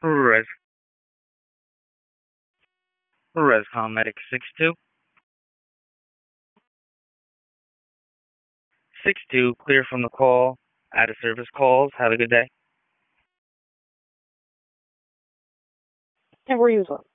Res Rescom Medic 62, clear from the call. Out of service calls. Have a good day. And we're using.